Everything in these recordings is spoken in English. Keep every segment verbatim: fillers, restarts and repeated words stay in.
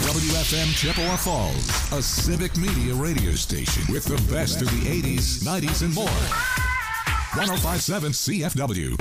W F M Chippewa Falls, a civic media radio station with the best of the eighties, nineties, and more. one oh five point seven C F W.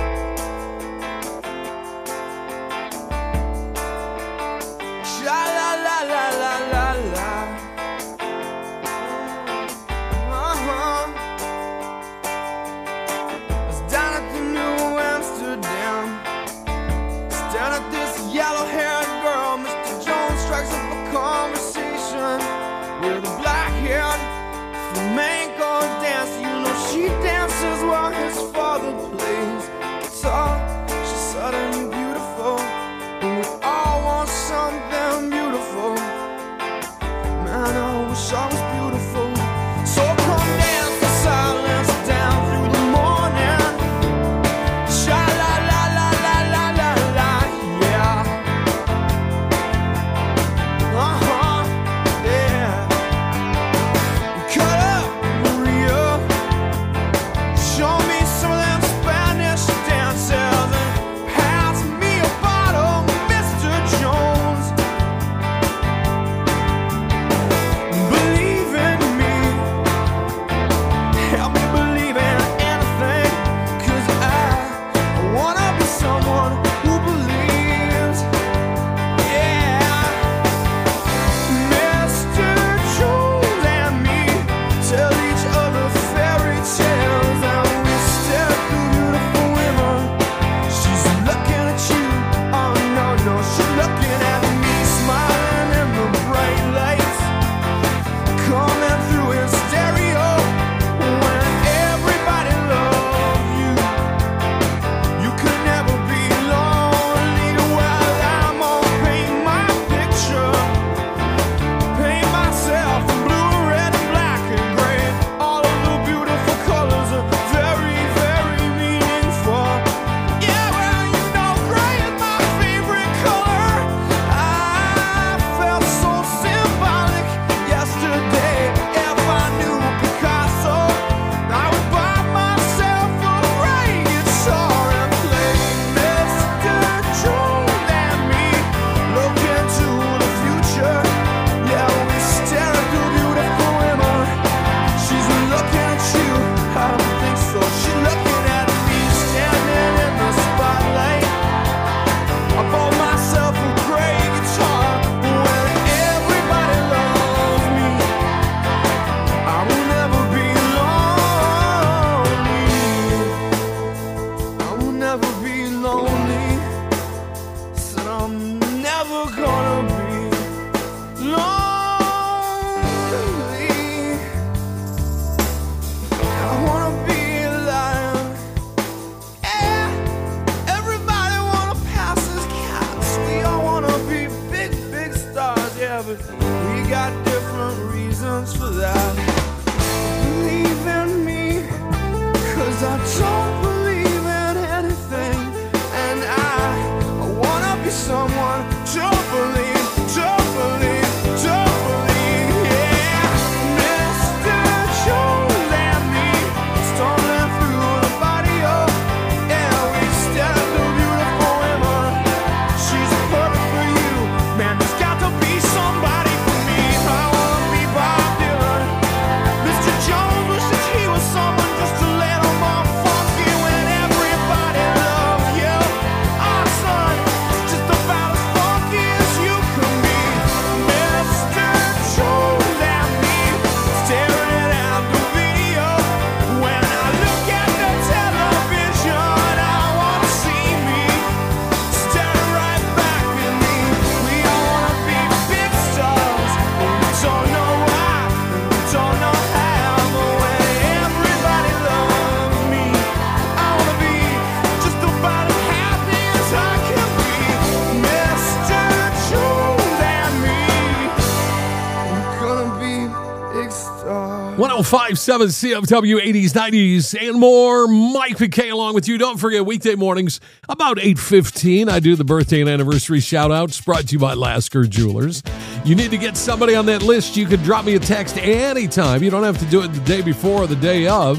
one oh five point seven C F W, eighties, nineties, and more. Mike McKay along with you. Don't forget, weekday mornings, about eight fifteen, I do the birthday and anniversary shout-outs brought to you by Lasker Jewelers. You need to get somebody on that list. You can drop me a text anytime. You don't have to do it the day before or the day of.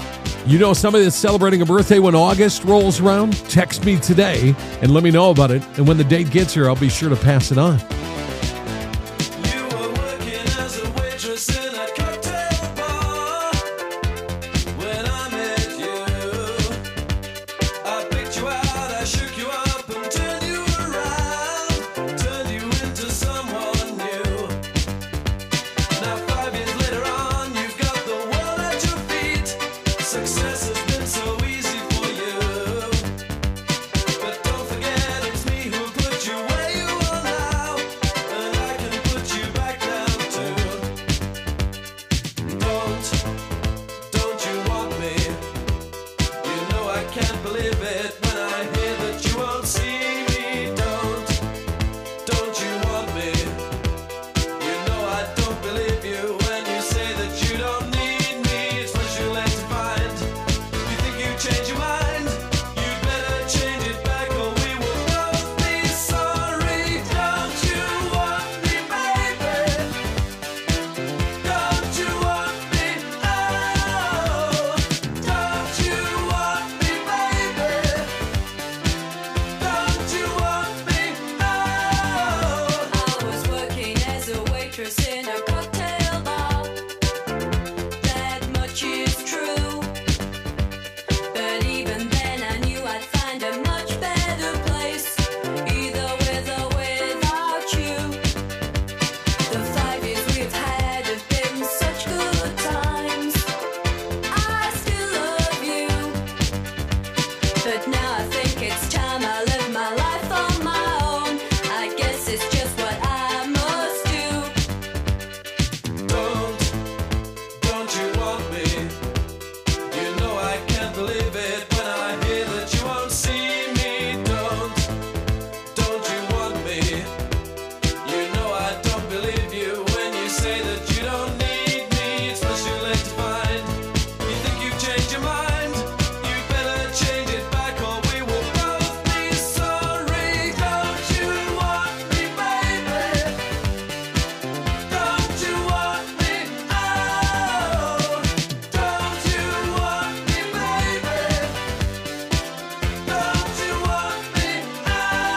You know somebody that's celebrating a birthday when August rolls around? Text me today and let me know about it. And when the date gets here, I'll be sure to pass it on. waitress in a cocktail bar. That much is true. But even then I knew I'd find a much better place, either with or without you. The five years we've had have been such good times. I still love you. But now I think it's time I live my life on my own. I guess it's just what I must do. Don't, don't you want me? You know I can't believe it when I hear that you won't see me. Don't, don't you want me? You know I don't believe you when you say that you don't need me. It's much too late to find. You think you've changed your mind? You better change it back or we will both be sorry. Don't you want me, baby? Don't you want me? Oh, don't you want me, baby? Don't you want me? Oh.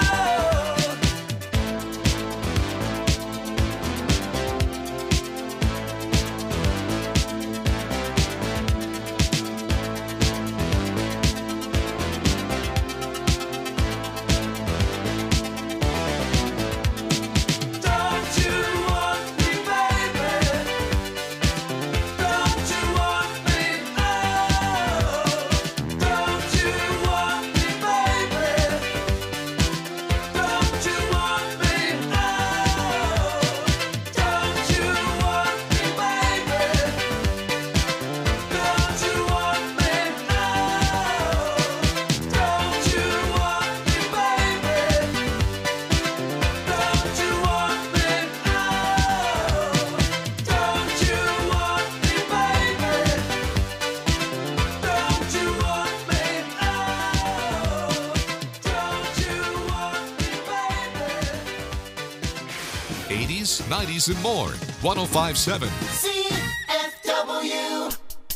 Don't you want me, baby? Don't you want me? Oh, don't you want me, baby? Don't you want me? Oh, don't you want me, baby? Don't you want me? Oh, don't you want me, baby? Don't you want me? Oh, don't you want me, baby? Don't you want me? Oh, don't you want me, baby? eighties, nineties, and more. one oh five point seven. C F W.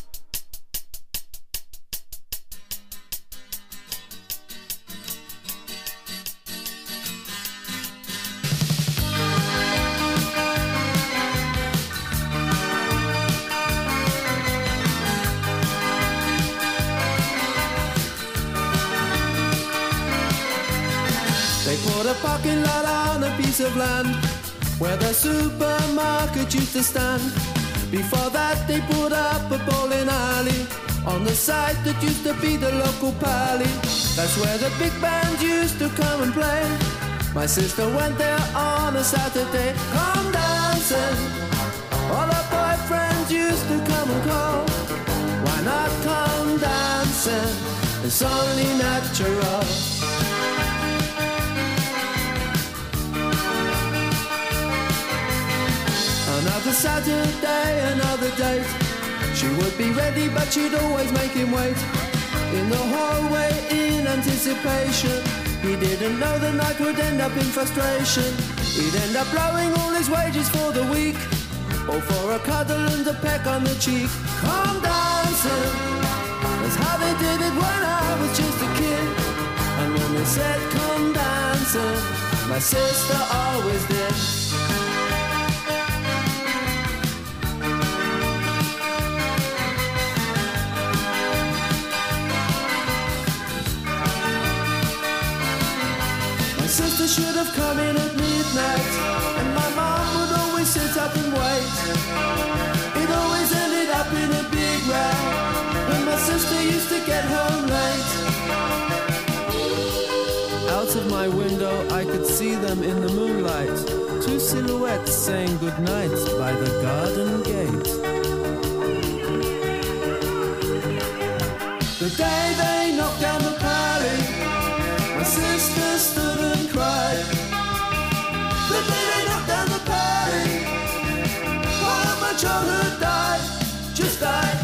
They put a parking lot on a piece of land where the supermarket used to stand. Before that they put up a bowling alley on the site that used to be the local pally. That's where the big bands used to come and play. My sister went there on a Saturday. Come dancing, all her boyfriends used to come and call. Why not come dancing? It's only natural. Another Saturday, another date. She would be ready, but she'd always make him wait in the hallway in anticipation. He didn't know the night would end up in frustration. He'd end up blowing all his wages for the week, or for a cuddle and a peck on the cheek. Come dancing, that's how they did it when I was just a kid. And when they said come dancing, my sister always did. My sister should have come in at midnight, and my mom would always sit up and wait. It always ended up in a big row when my sister used to get home late. Out of my window I could see them in the moonlight, two silhouettes saying goodnight by the garden gate. The day they knocked down the pally, my sister stood and cried. The day they knocked down the pally, while my childhood died, just died.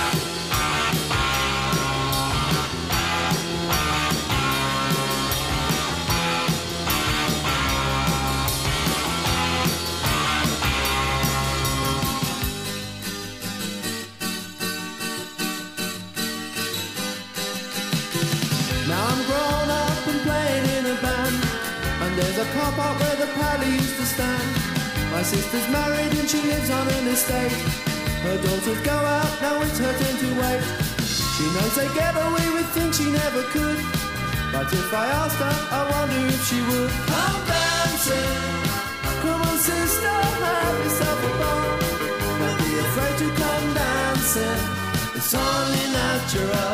Now I'm grown up and playing in a band, and there's a car park where the pally used to stand. My sister's married and she lives on an estate. Her daughters go out, now it's her turn to wait. She knows they get away with things she never could. But if I asked her, I wonder if she would. Come dancing, come on sister, have yourself a ball. Don't be afraid to come dancing, it's only natural.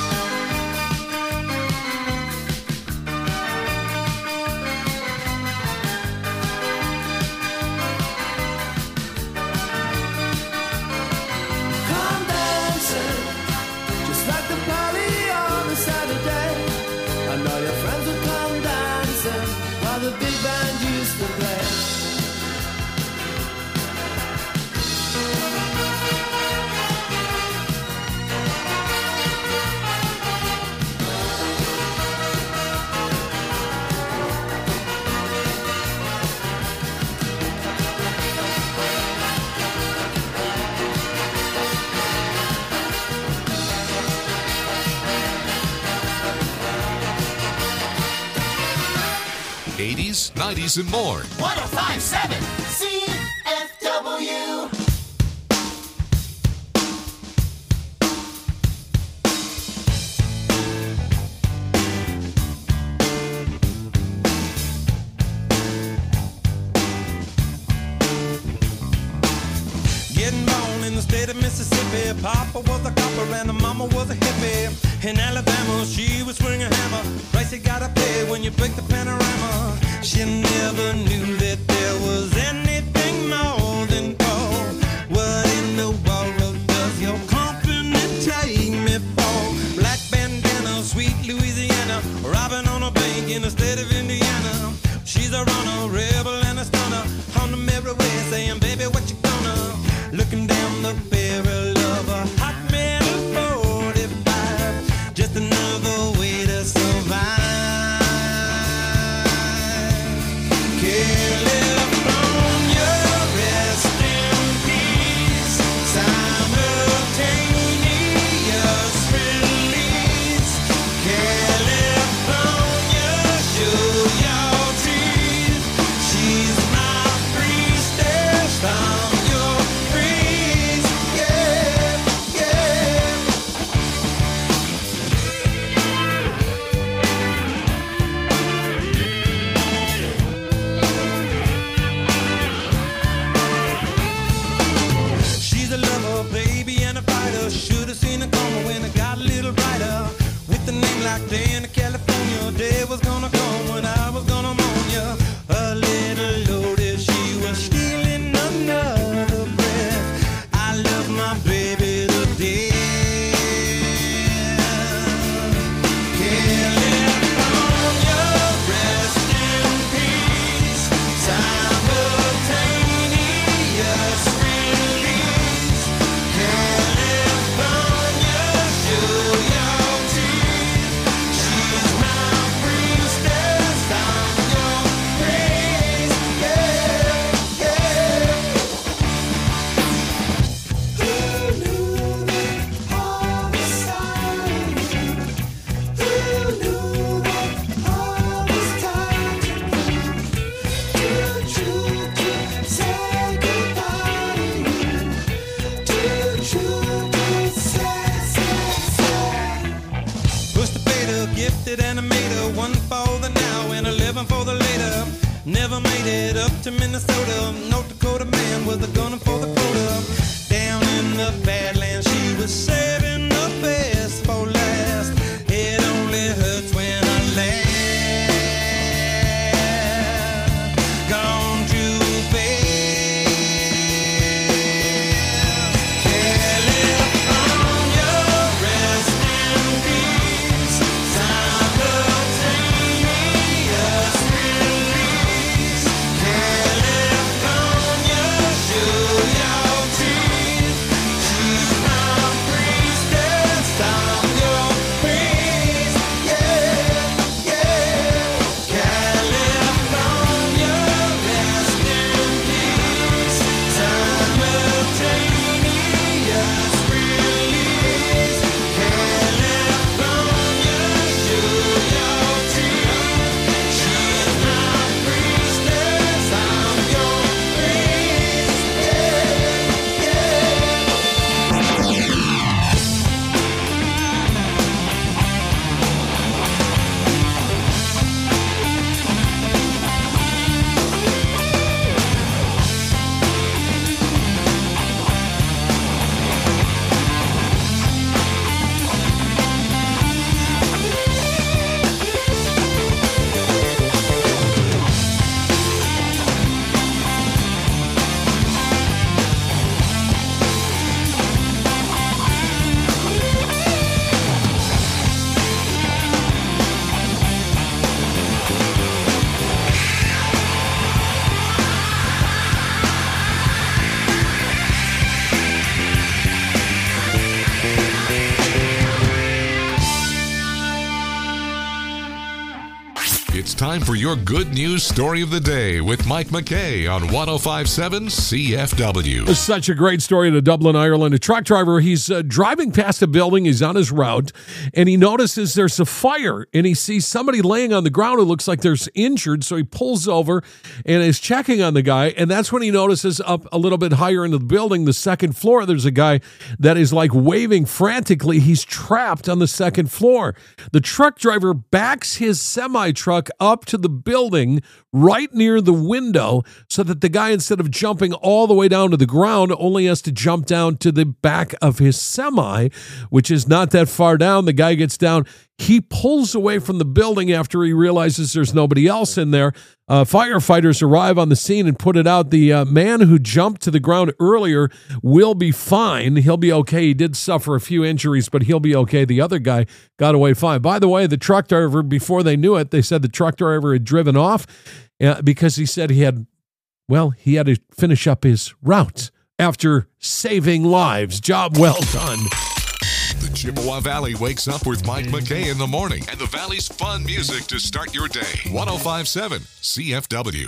Come dancing, just like the party on a Saturday. And all your friends will come dancing while the big band used to play. eighties, nineties, and more. one oh five point seven C F W. Getting born in the state of Mississippi. Papa was a copper and the mama was a hippie. In Alabama, she was swinging a hammer. Price you gotta pay when you break the panorama. She never knew that there was anything more than gold. What in the world does your company take me for? Black bandana, sweet Louisiana, robbing on a bank in the state of Indiana. She's a runner, rebel and a stunner. On the merry way saying, baby, what you gonna? Looking down the barrel of a hot metal forty-five. Just another way to survive. California, rest in peace. Simultaneous release. California, show your teeth. She's my priestess. I'm your priest. Yeah, yeah. She's a lover, baby, and a fighter. Should have seen her coming when it got a little brighter. With a name like Dana, California, day was gonna come when I was gonna mourn ya. A little loaded, she was stealing another breath. I love my baby to death. California, rest in peace. Simultaneous release. California, show your teeth. She's my priestess. I'm your praise. Yeah, yeah. Who knew that all this time? Who knew that all this time? Too true to say goodbye. Too true to say, say, say. Push the fader, gifted animator, one for the now and eleven for the later. Never made it up to Minnesota. North Dakota man was a gunner for the quota. Down in the Badlands, she was saving the best for last. It only hurts when I laugh. Gone too fast. California, rest in peace. Simultaneous release. California, show your It's time for your good news story of the day with Mike McKay on one oh five point seven C F W. It's such a great story to Dublin, Ireland. A truck driver, he's uh, driving past a building. He's on his route, and he notices there's a fire, and he sees somebody laying on the ground who looks like they're injured, so he pulls over and is checking on the guy, and that's when he notices up a little bit higher into the building, the second floor, there's a guy that is like waving frantically. He's trapped on the second floor. The truck driver backs his semi-truck up to the building right near the window so that the guy, instead of jumping all the way down to the ground, only has to jump down to the back of his semi, which is not that far down. The guy gets down. He pulls away from the building after he realizes there's nobody else in there. Uh, firefighters arrive on the scene and put it out. The uh, man who jumped to the ground earlier will be fine. He'll be okay. He did suffer a few injuries, but he'll be okay. The other guy got away fine. By the way, the truck driver, before they knew it, they said the truck driver had driven off uh, because he said he had, well, he had to finish up his route after saving lives. Job well done. The Chippewa Valley wakes up with Mike McKay in the morning and the Valley's fun music to start your day. one oh five point seven C F W.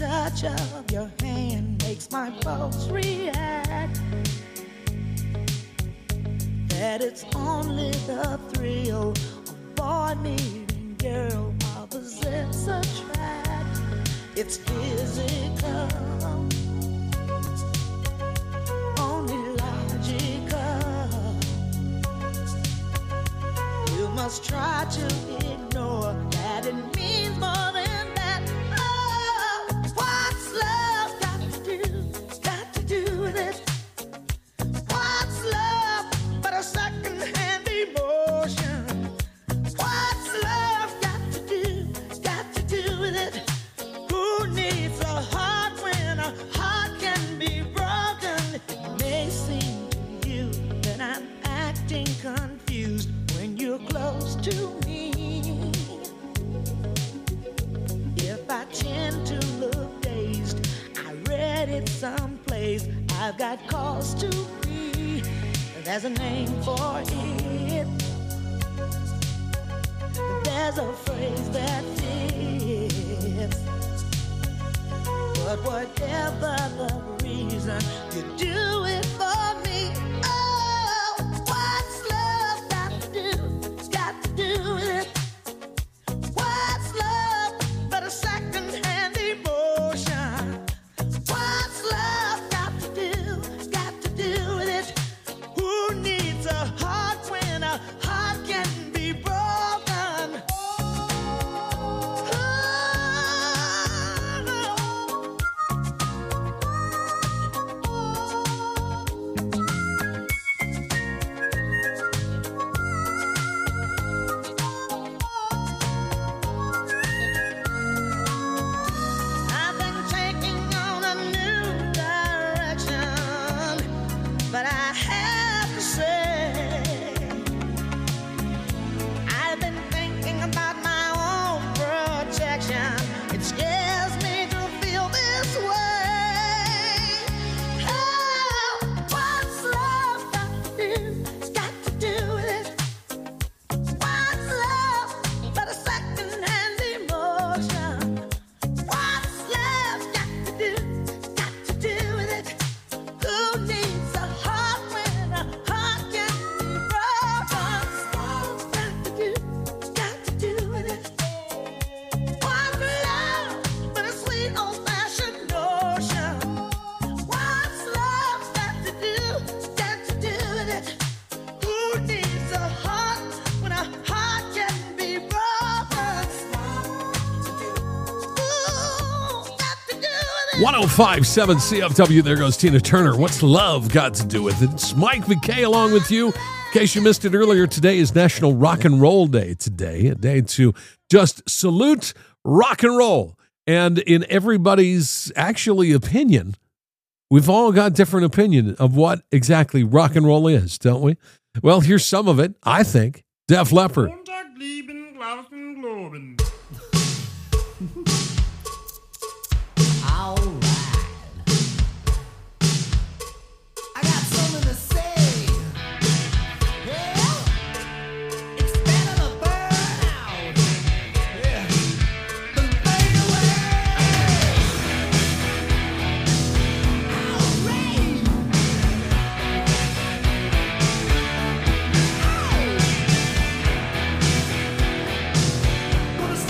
touch of your hand makes my pulse react. That it's only the thrill of boy meeting girl opposites attract. It's physical, only logical. You must try to ignore that it means more than that. Oh, what's love got to do, got to do with it? What's love but a second-hand emotion? What's love got to do, got to do with it? Who needs a heart when a heart can be broken? It may seem to you that I'm acting confused when you're close to me. If I tend to look dazed, I read it someplace. I've got cause to be. There's a name for it. There's a phrase that fits. But whatever the reason, you do it for me. Oh, what's love got to do? Got to do with it. What's love but a second-hand emotion? What's love got to do? Got to do with it. Who needs a heart when a heart can be broken? I've been taking on a new direction, but I have to say, I've been thinking about my own protection. It scares me to feel this way. Oh, what's love got to do? Got to do with it. What's love but a second-hand emotion? What's love got to do? Got to do with it. Who needs a heart when a heart can be broken? What's got to do? Got to do with it. What's love but a sweet old-fashioned notion? What's love got to do? Got to do with it. Who needs a heart when a heart can be broken? Ooh, got to do with it. one oh five point seven C F W, there goes Tina Turner. What's love got to do with it? It's Mike McKay along with you. In case you missed it earlier, today is National Rock and Roll Day today, a day to just salute rock and roll. And in everybody's actually opinion, we've all got different opinion of what exactly rock and roll is, don't we? Well, here's some of it, I think. Def Leppard. Montag, Lieben, Glauben, Globen. I got something to say. Yeah, it's better to burn out. Yeah, than fade away. Outrage. Gonna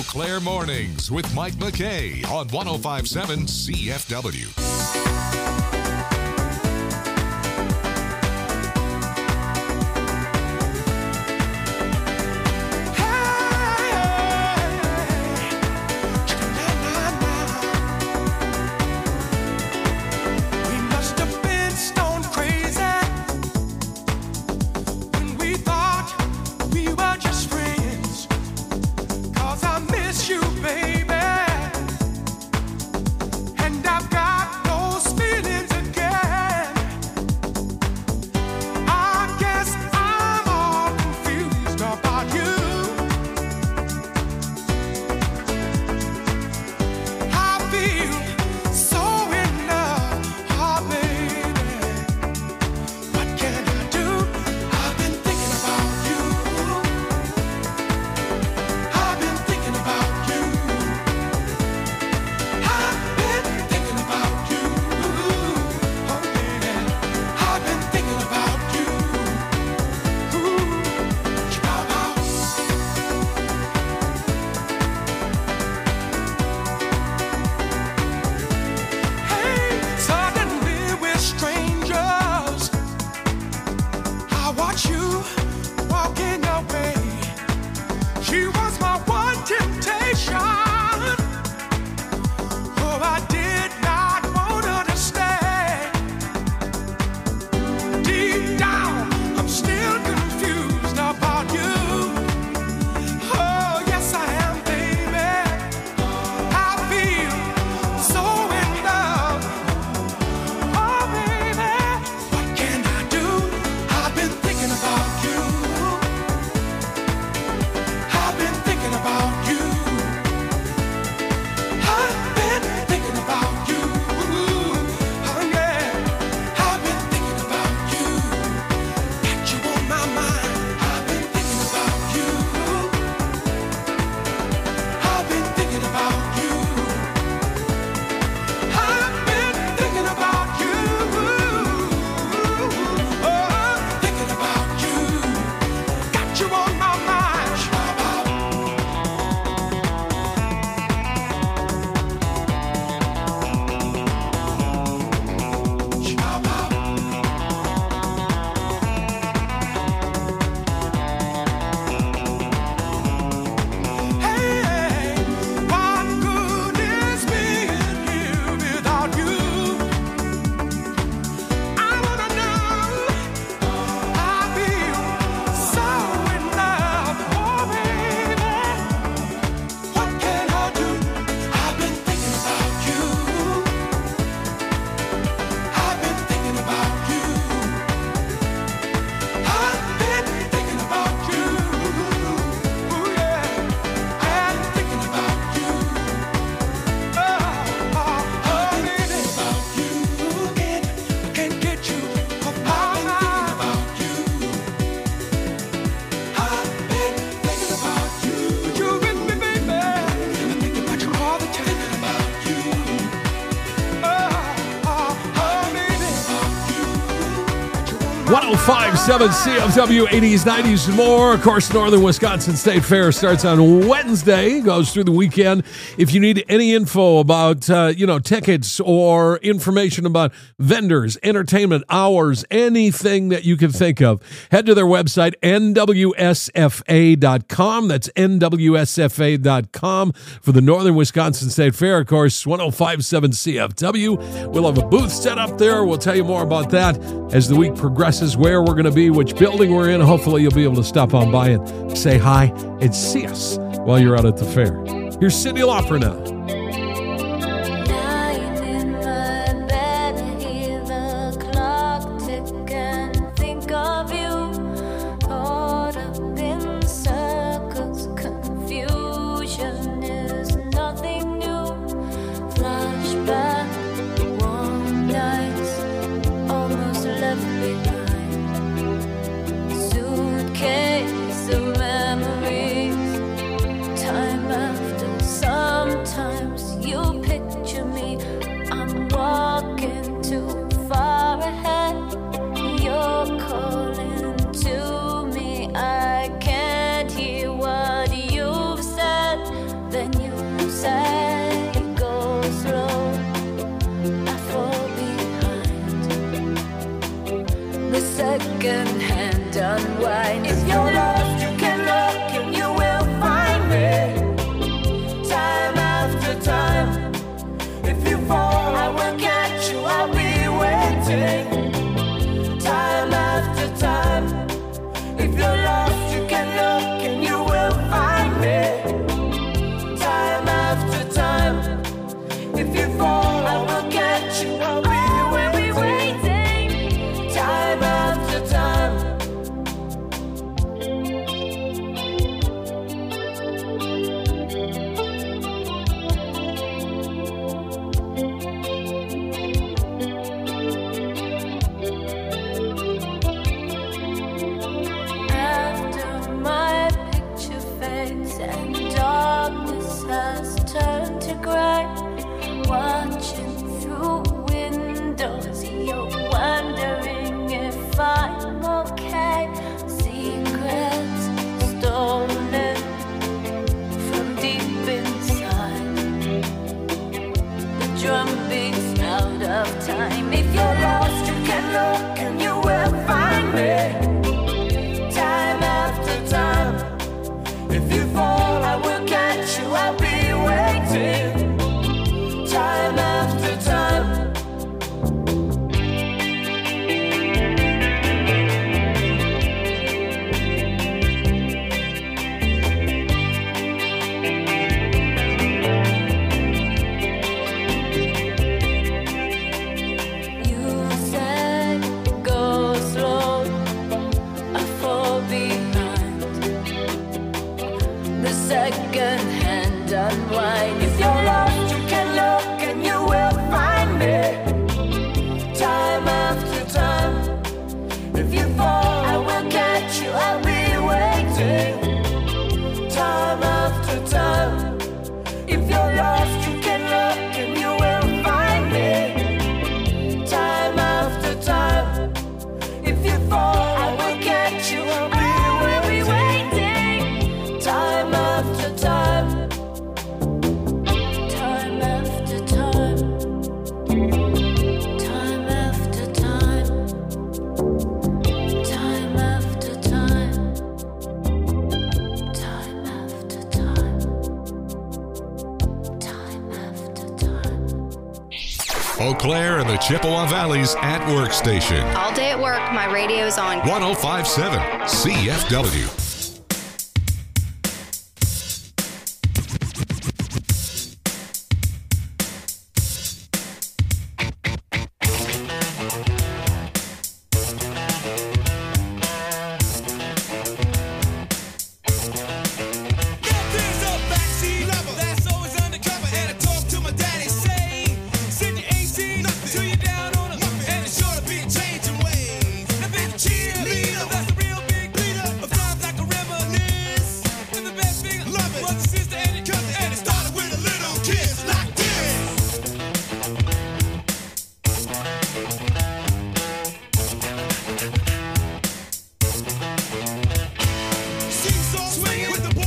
Claire Mornings with Mike McKay on one oh five point seven C F W. We must have been stone crazy when we thought we were just friends. 'Cause I miss you, baby. And I've got those feelings again. I guess I'm all confused about you. I feel so in love, oh baby. What can I do? I've been thinking about you. I've been thinking about you. I've been thinking about you. Oh baby, I've been thinking about you. Ooh, chihuahua. Hey, suddenly we're strangers. I watch you walking away. She was my one temptation. Oh, I did not want her to stay. Deep down, I'm still confused about you. Oh, yes, I am, baby. I feel so in love. Oh, baby, what can I do? I've been thinking about you. I've been thinking about you. I've been thinking about you. Oh, yeah. I've been thinking about you. Got you on my mind. I've been thinking about you. I've been thinking about you. I've been thinking about you. Oh, thinking about you. Got you on my mind. Hey, what good is being here without you? I wanna know. I feel so in love, oh baby. What can I do? I've been thinking about you. I've been thinking about you. I've been thinking about you. Ooh, yeah. I've been thinking about you. Oh, oh, oh, baby. About you. Can't, can't get you off my mind. About you. I've been thinking about you. You with me, baby. I think about you all the time. About you. Oh, oh, oh, baby. one oh five point seven C F W, eighties, nineties, and more. Of course, Northern Wisconsin State Fair starts on Wednesday, goes through the weekend. If you need any info about, uh, you know, tickets or information about vendors, entertainment, hours, anything that you can think of, head to their website, N W S F A dot com. That's N W S F A dot com for the Northern Wisconsin State Fair. Of course, one oh five point seven C F W. We'll have a booth set up there. We'll tell you more about that as the week progresses, where we're going to be, which building we're in. Hopefully, you'll be able to stop on by and say hi and see us while you're out at the fair. Here's Cyndi Lauper now. Lying in my bed, I hear the clock tick and think of you. Caught up in circles, confusion is nothing new. Flashback, warm nights, almost left behind. Suitcase of memories, time after sometime and darkness has turned to gray. Watching through windows, you're wondering if I'm okay. Secrets stolen from deep inside. The drum beats out of time. If you're lost, you can look and you will find me. Time after time. If you fall, I will catch you. I'll be waiting. Time after time. You said go slow, I fall behind. The second hand unwind. If you're lost, you can look and you will find me. Time after time. If you fall, I will catch you. I'll be waiting. Time after time. If you're lost, you can look and you will find me. Time after time. If you fall, I will catch you. I'll be waiting. Time after time. Time after time. Time after time. Time after time. Time after time. Time after time. Eau Claire and the Chippewa Valley's at Work station. All day at work, my radio's on. one oh five point seven C F W. There's a backseat lover that's always undercover, and I talk to my daddy, say, send your A C till you're down on her, and it's sure to be changing ways. Now there's a cheerleader that's a real big leader of times like a reminisce, and the best thing I love it was a sister and your cousin, and it started with a little kiss like this. Seesaw swinging with the boys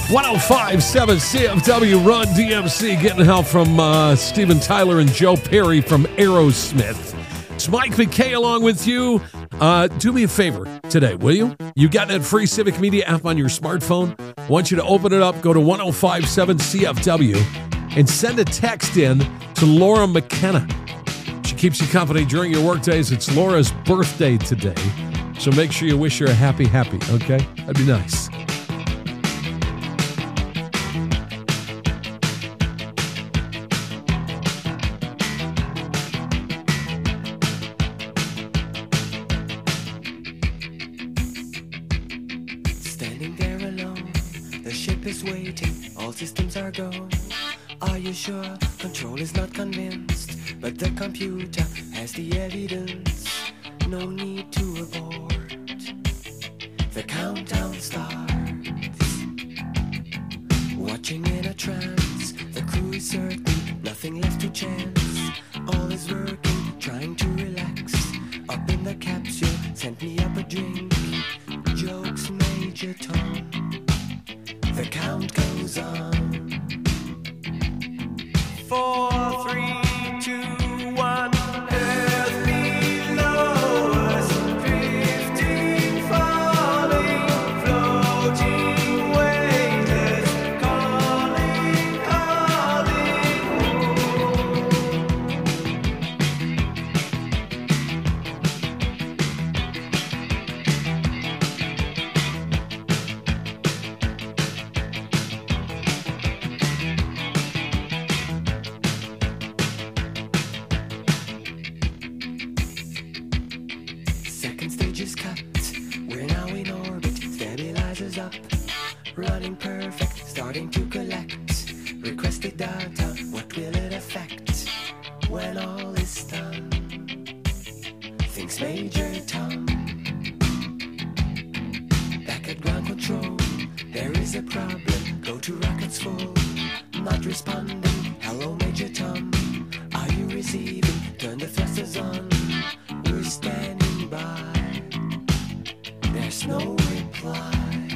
one oh five point seven C F W, Run D M C, getting help from uh, Steven Tyler and Joe Perry from Aerosmith. It's Mike McKay along with you. Uh, do me a favor today, will you? You got that free Civic Media app on your smartphone? I want you to open it up, go to one oh five point seven C F W, and send a text in to Laura McKenna. She keeps you company during your work days. It's Laura's birthday today, so make sure you wish her a happy, happy, okay? That'd be nice. Standing there alone, the ship is waiting, all systems are go. Are you sure? Control is not convinced, but the computer has the evidence. No need to abort. The countdown starts. Watching in a trance, the crew is certain, nothing left to chance. All is working, trying to relax. Up in the capsule, sent me up a drink. Jokes, Major Tom. The count goes on. Four, three, two, one. Earth below us, drifting, falling, floating, weightless, calling, Second stage is cut. We're now in orbit. Stabilizers up. Running perfect. Starting to collect. Requested data. What will it affect when all is done? Thinks Major Tom. Back at ground control. There is a problem. Go to rockets full. Not responding. Hello, Major Tom. Are you receiving? Turn the thrusters on. We're standing by. There's no reply.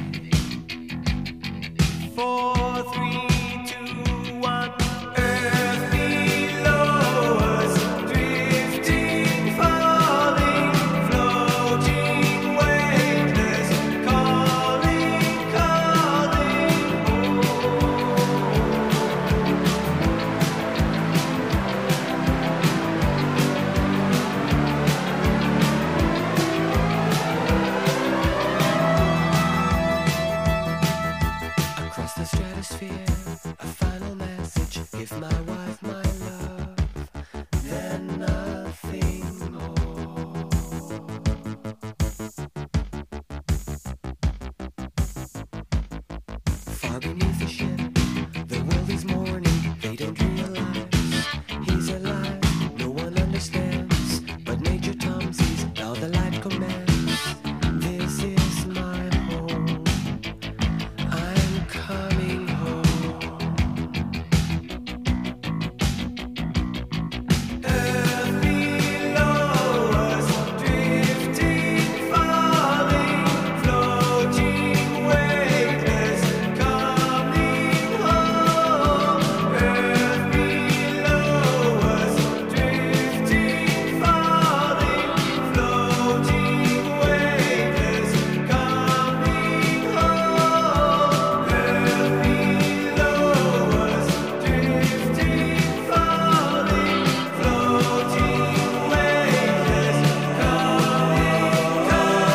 Four, three, two, one. Earth below us, drifting, falling, floating, weightless, calling, calling. Across the stratosphere, a final message. Give my wife my love, then nothing more. Far beneath the ship, the world is mourning. They don't realize he's alive. No one understands, but Major Tom sees now the light commands. This is my home. I'm coming home. Earth below us, drifting, falling, floating, weightless, coming home. Earth below us, drifting, falling, floating, weightless, coming home. Earth below us, drifting, falling, floating, weightless, coming,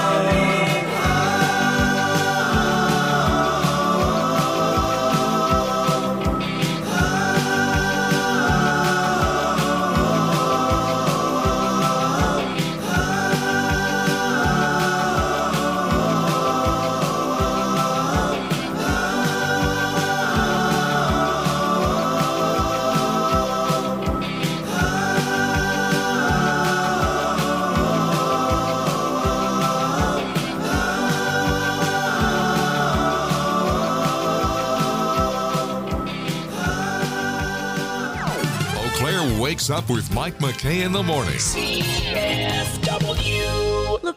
Eau Claire wakes up with Mike McKay in the morning. C F W. Look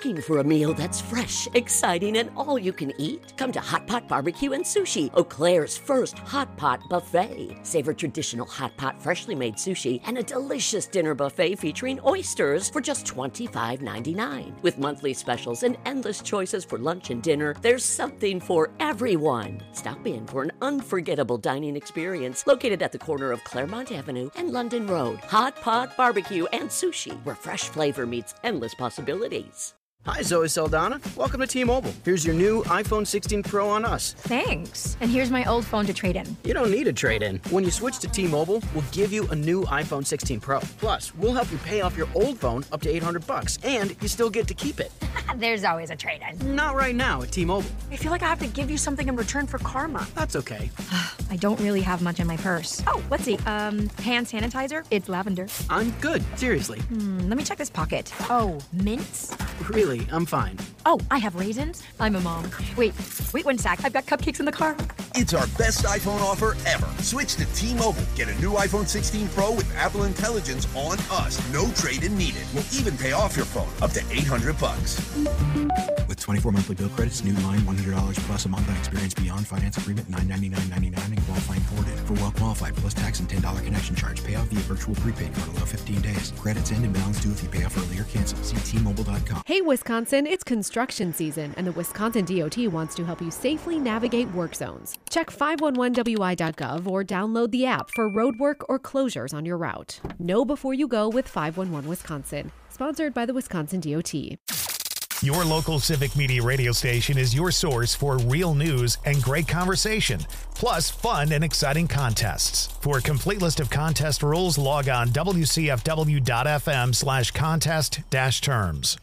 Looking for a meal that's fresh, exciting, and all you can eat? Come to Hot Pot Barbecue and Sushi, Eau Claire's first hot pot buffet. Savor traditional hot pot freshly made sushi and a delicious dinner buffet featuring oysters for just twenty-five ninety-nine. With monthly specials and endless choices for lunch and dinner, there's something for everyone. Stop in for an unforgettable dining experience located at the corner of Claremont Avenue and London Road. Hot Pot Barbecue and Sushi, where fresh flavor meets endless possibilities. Hi, Zoe Saldana. Welcome to T-Mobile. Here's your new iPhone sixteen Pro on us. Thanks. And here's my old phone to trade in. You don't need a trade-in. When you switch to T-Mobile, we'll give you a new iPhone sixteen Pro. Plus, we'll help you pay off your old phone up to eight hundred bucks, and you still get to keep it. There's always a trade-in. Not right now at T-Mobile. I feel like I have to give you something in return for karma. That's okay. I don't really have much in my purse. Oh, let's see. Um, hand sanitizer. It's lavender. I'm good. Seriously. Hmm, let me check this pocket. Oh, mints? Really, I'm fine. Oh, I have raisins. I'm a mom. Wait, wait one sec. I've got cupcakes in the car. It's our best iPhone offer ever. Switch to T-Mobile. Get a new iPhone sixteen Pro with Apple Intelligence on us. No trade-in needed. We'll even pay off your phone up to eight hundred bucks. With twenty-four monthly bill credits, new line one hundred dollars plus a month on Experience Beyond finance agreement nine ninety-nine ninety-nine and qualifying forwarded. For well qualified plus tax and ten dollars connection charge. Pay off via virtual prepaid card allow fifteen days. Credits end and balance due if you pay off early or cancel. See T Mobile dot com. Hey Wisconsin, it's construction season and the Wisconsin D O T wants to help you safely navigate work zones. Check five one one W I dot gov or download the app for road work or closures on your route. Know before you go with five one one Wisconsin. Sponsored by the Wisconsin D O T. Your local Civic Media radio station is your source for real news and great conversation, plus fun and exciting contests. For a complete list of contest rules, log on W C F W dot F M slash contest dash terms.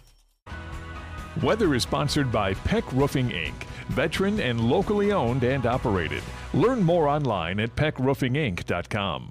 Weather is sponsored by Peck Roofing Incorporated, veteran and locally owned and operated. Learn more online at peck roofing inc dot com.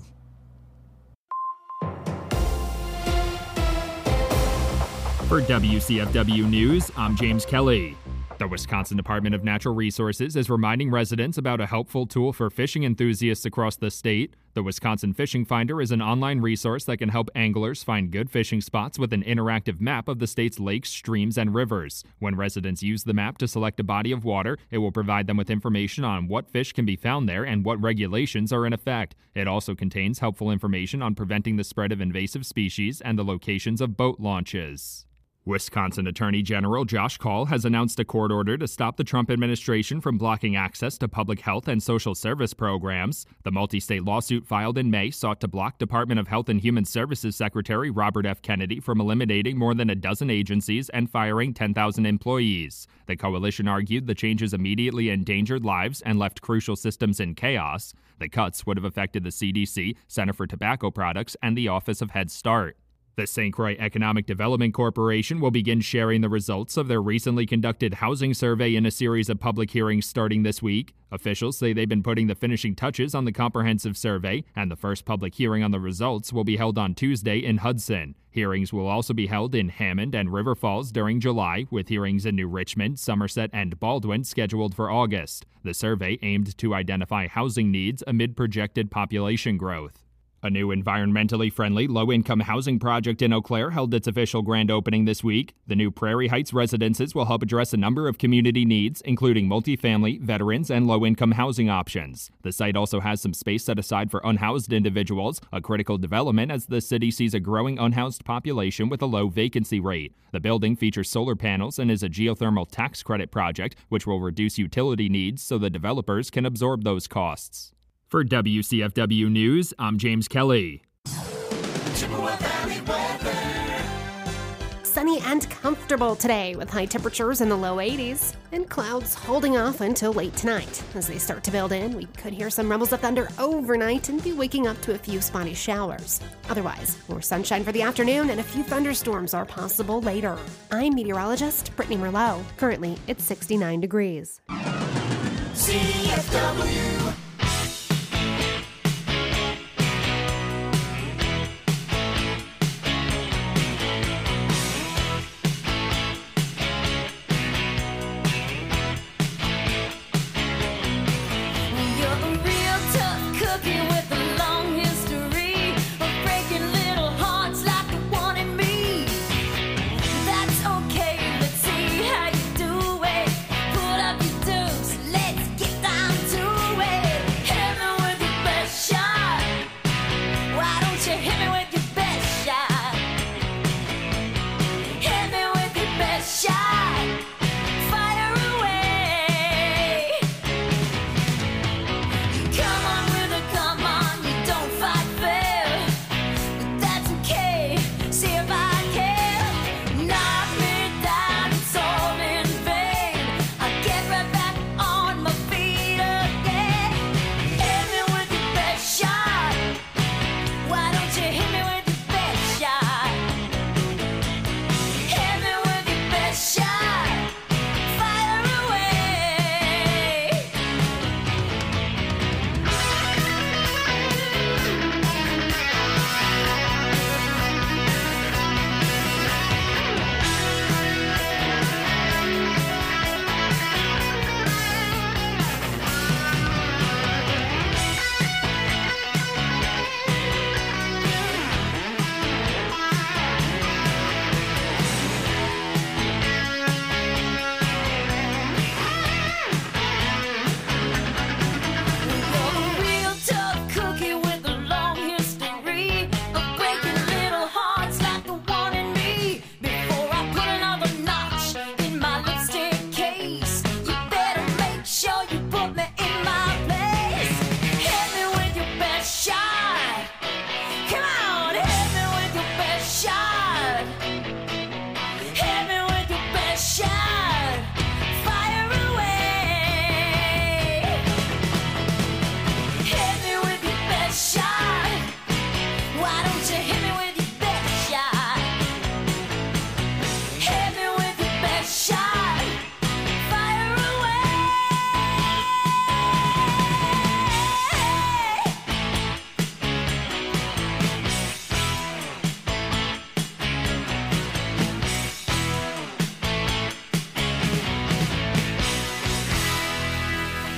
For W C F W News, I'm James Kelly. The Wisconsin Department of Natural Resources is reminding residents about a helpful tool for fishing enthusiasts across the state. The Wisconsin Fishing Finder is an online resource that can help anglers find good fishing spots with an interactive map of the state's lakes, streams, and rivers. When residents use the map to select a body of water, it will provide them with information on what fish can be found there and what regulations are in effect. It also contains helpful information on preventing the spread of invasive species and the locations of boat launches. Wisconsin Attorney General Josh Kaul has announced a court order to stop the Trump administration from blocking access to public health and social service programs. The multi-state lawsuit filed in May sought to block Department of Health and Human Services Secretary Robert F. Kennedy from eliminating more than a dozen agencies and firing ten thousand employees. The coalition argued the changes immediately endangered lives and left crucial systems in chaos. The cuts would have affected the C D C, Center for Tobacco Products, and the Office of Head Start. The Saint Croix Economic Development Corporation will begin sharing the results of their recently conducted housing survey in a series of public hearings starting this week. Officials say they've been putting the finishing touches on the comprehensive survey, and the first public hearing on the results will be held on Tuesday in Hudson. Hearings will also be held in Hammond and River Falls during July, with hearings in New Richmond, Somerset, and Baldwin scheduled for August. The survey aimed to identify housing needs amid projected population growth. A new environmentally friendly low-income housing project in Eau Claire held its official grand opening this week. The new Prairie Heights residences will help address a number of community needs, including multifamily, veterans, and low-income housing options. The site also has some space set aside for unhoused individuals, a critical development as the city sees a growing unhoused population with a low vacancy rate. The building features solar panels and is a geothermal tax credit project, which will reduce utility needs so the developers can absorb those costs. For W C F W News, I'm James Kelly. Sunny and comfortable today with high temperatures in the low eighties and clouds holding off until late tonight. As they start to build in, we could hear some rumbles of thunder overnight and be waking up to a few spotty showers. Otherwise, more sunshine for the afternoon and a few thunderstorms are possible later. I'm meteorologist Brittany Merlot. Currently, it's sixty-nine degrees. C F W. Let's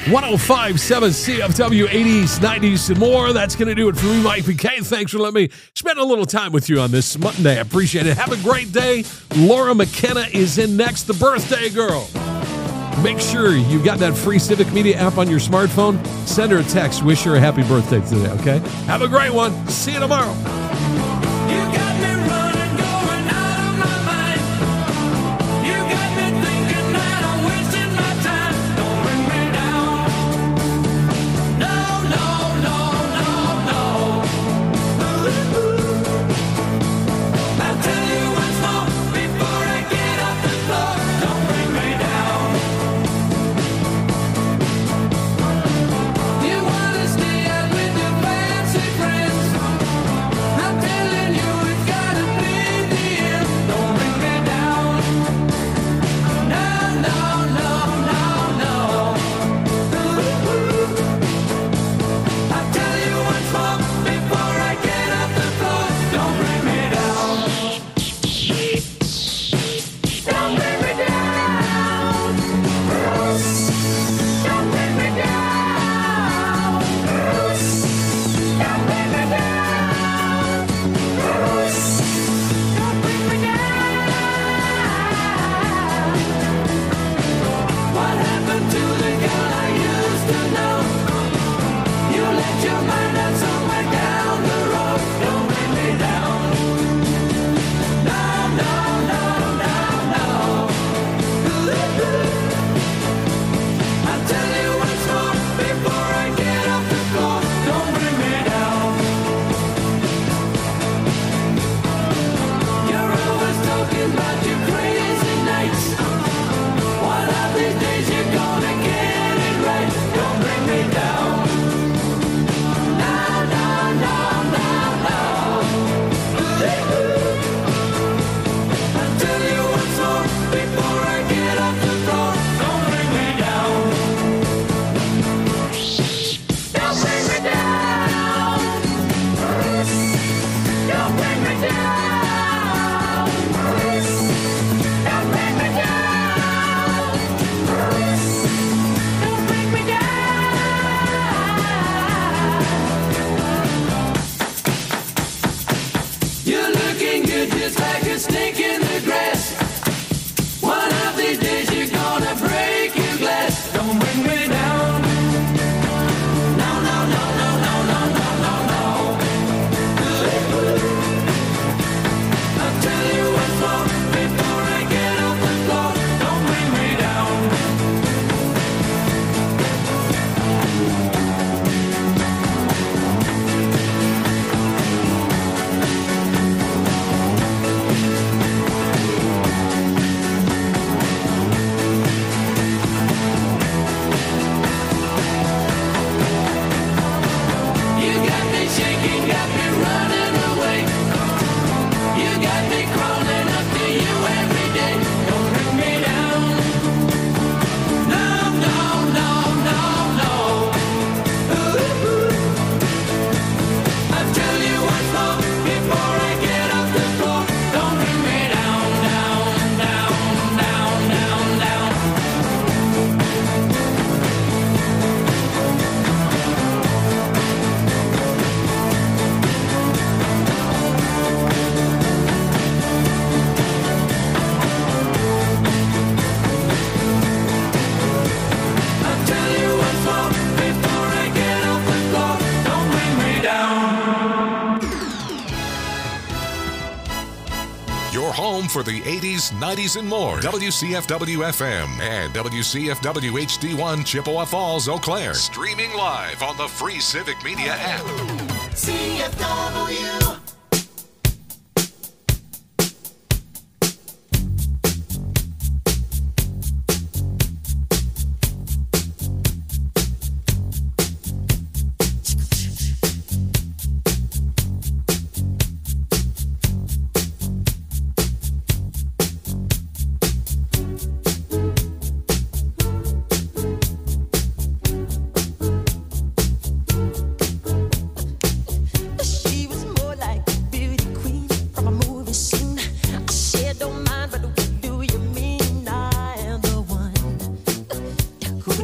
one oh five point seven C F W, eighties, nineties, and more. That's going to do it for me, Mike P K. Thanks for letting me spend a little time with you on this Monday. I appreciate it. Have a great day. Laura McKenna is in next, the birthday girl. Make sure you got that free Civic Media app on your smartphone. Send her a text. Wish her a happy birthday today, okay? Have a great one. See you tomorrow. For the eighties, nineties, and more. W C F W F M and W C F W H D one, Chippewa Falls, Eau Claire. Streaming live on the free Civic Media app. C F W.